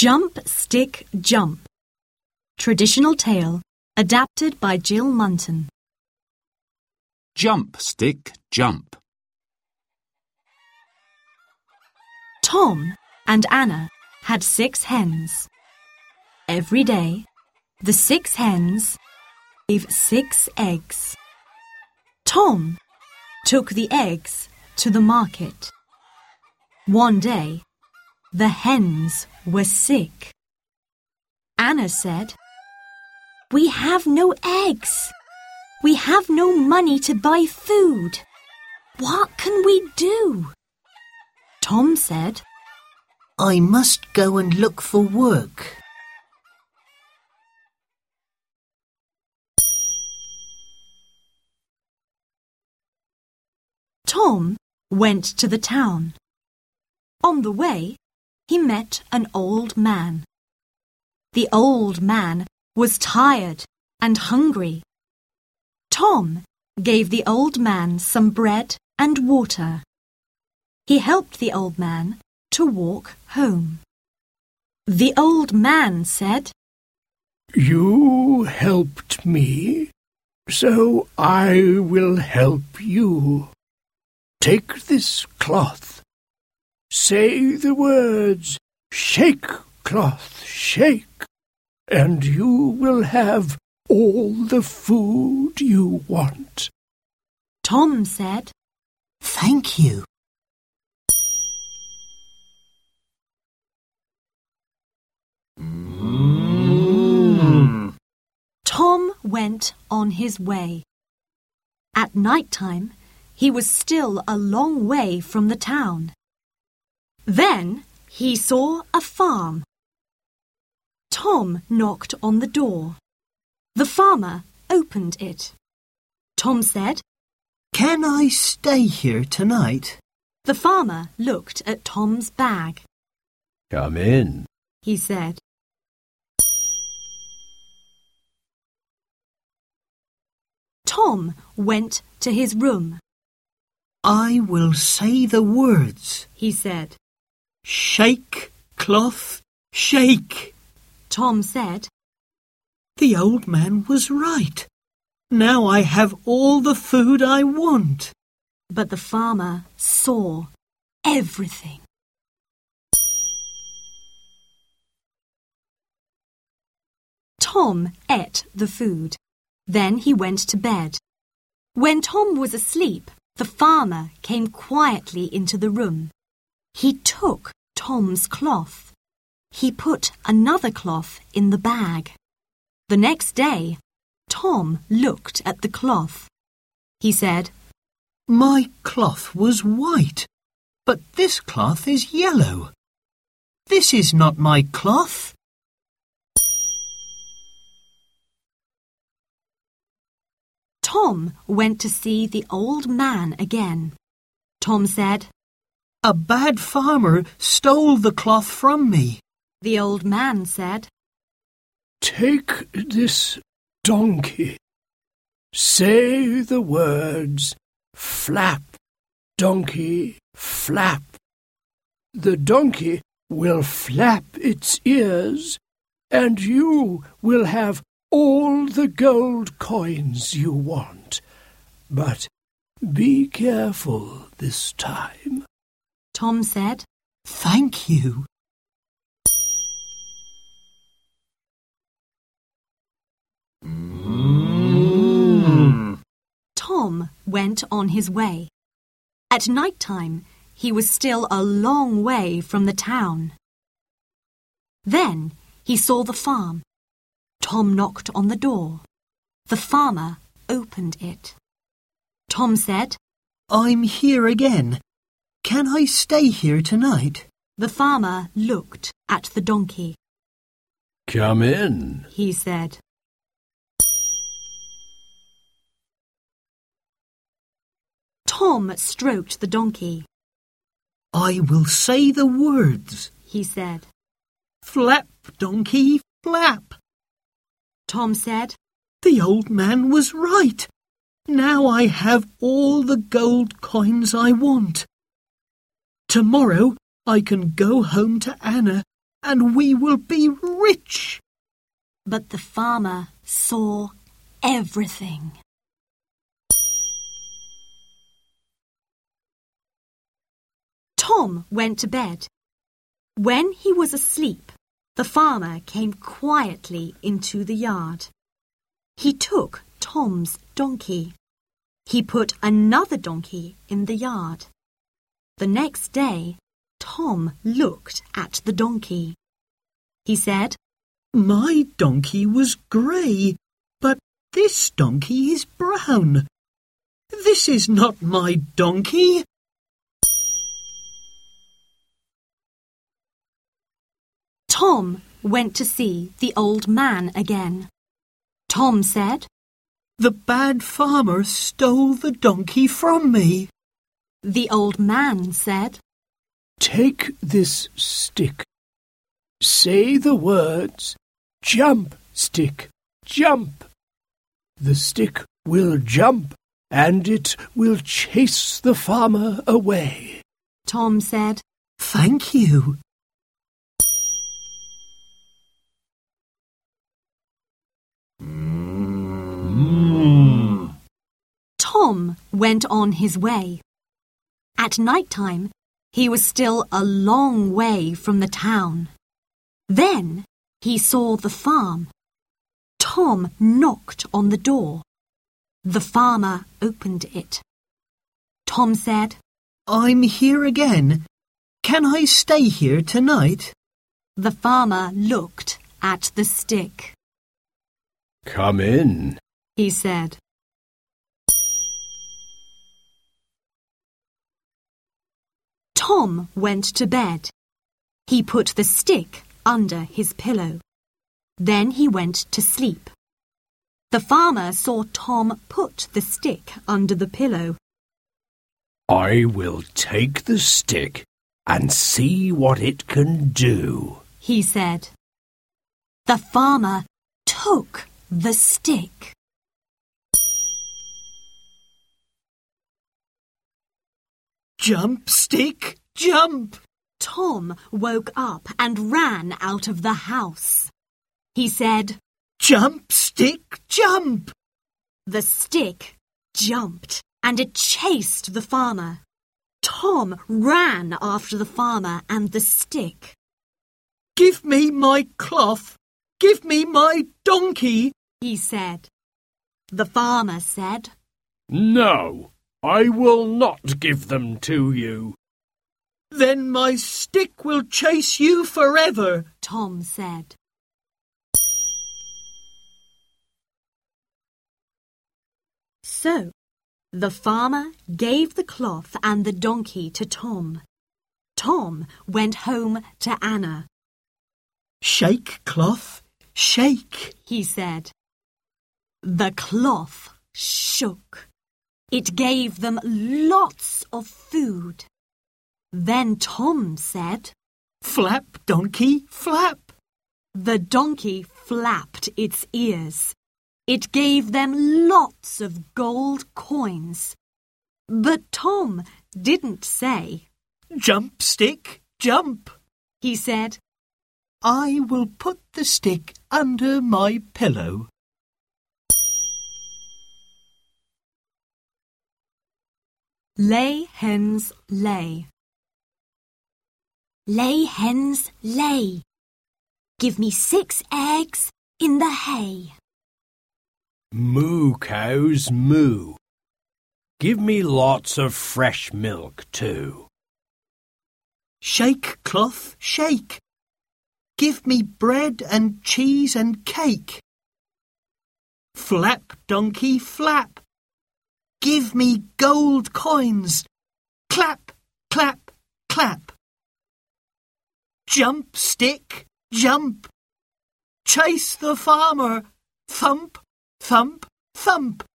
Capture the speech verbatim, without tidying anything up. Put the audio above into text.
Jump, Stick, Jump. Traditional tale adapted by Jill Munton. Jump, stick, jump. Tom and Anna had six hens. Every day, the six hens gave six eggs. Tom took the eggs to the market. One day, the hens were sick. Anna said, "We have no eggs. We have no money to buy food. What can we do?" Tom said, "I must go and look for work." Tom went to the town. On the way, he met an old man. The old man was tired and hungry. Tom gave the old man some bread and water. He helped the old man to walk home. The old man said, "You helped me, so I will help you. Take this cloth. Say the words, 'Shake, cloth, shake,' and you will have all the food you want." Tom said, "Thank you." Mm. Tom went on his way. At night time, he was still a long way from the town. Then he saw a farm. Tom knocked on the door. The farmer opened it. Tom said, "Can I stay here tonight?" The farmer looked at Tom's bag. "Come in," he said. Tom went to his room. "I will say the words," he said. "Shake, cloth, shake." Tom said, "The old man was right. Now I have all the food I want." But the farmer saw everything. Tom ate the food. Then he went to bed. When Tom was asleep, the farmer came quietly into the room. He took Tom's cloth. He put another cloth in the bag. The next day, Tom looked at the cloth. He said, "My cloth was white, but this cloth is yellow. This is not my cloth." Tom went to see the old man again. Tom said, "A bad farmer stole the cloth from me." The old man said, "Take this donkey. Say the words, 'Flap, donkey, flap.' The donkey will flap its ears, and you will have all the gold coins you want. But be careful this time." Tom said, "Thank you." Mm. Tom went on his way. At night time, he was still a long way from the town. Then he saw the farm. Tom knocked on the door. The farmer opened it. Tom said, "I'm here again. Can I stay here tonight?" The farmer looked at the donkey. "Come in," he said. Tom stroked the donkey. "I will say the words," he said. "Flap, donkey, flap." Tom said, "The old man was right. Now I have all the gold coins I want. Tomorrow I can go home to Anna and we will be rich. But the farmer saw everything. Tom went to bed. When he was asleep, the farmer came quietly into the yard. He took Tom's donkey. He put another donkey in the yard. The next day, Tom looked at the donkey. He said, My donkey was grey, but this donkey is brown. This is not my donkey. Tom went to see the old man again. Tom said, The bad farmer stole the donkey from me. The old man said, Take this stick. Say the words, jump, stick, jump. The stick will jump and it will chase the farmer away. Tom said, Thank you. Mm. Tom went on his way. At night time, he was still a long way from the town. Then he saw the farm. Tom knocked on the door. The farmer opened it. Tom said, I'm here again. Can I stay here tonight? The farmer looked at the stick. Come in, He said. Tom went to bed. He put the stick under his pillow. Then he went to sleep. The farmer saw Tom put the stick under the pillow. I will take the stick and see what it can do, He said. The farmer took the stick. Jump, stick, jump! Tom woke up and ran out of the house. He said, Jump, stick, jump! The stick jumped and it chased the farmer. Tom ran after the farmer and the stick. Give me my cloth! Give me my donkey! He said. The farmer said, No, I will not give them to you. Then my stick will chase you forever. Tom said. So, the farmer gave the cloth and the donkey to Tom. Tom went home to Anna. Shake, cloth, shake, He said. The cloth shook. It gave them lots of food. Then Tom said, Flap, donkey, flap. The donkey flapped its ears. It gave them lots of gold coins. But Tom didn't say. Jump, stick, jump. He said, I will put the stick under my pillow. Lay hens lay. Lay hens lay. Give me six eggs in the hay. Moo cows moo. Give me lots of fresh milk too. Shake, cloth, shake. Give me bread and cheese and cake. Flap, donkey, flap. Give me gold coins. Clap, clap, clap. Jump, stick, jump. Chase the farmer. Thump, thump, thump.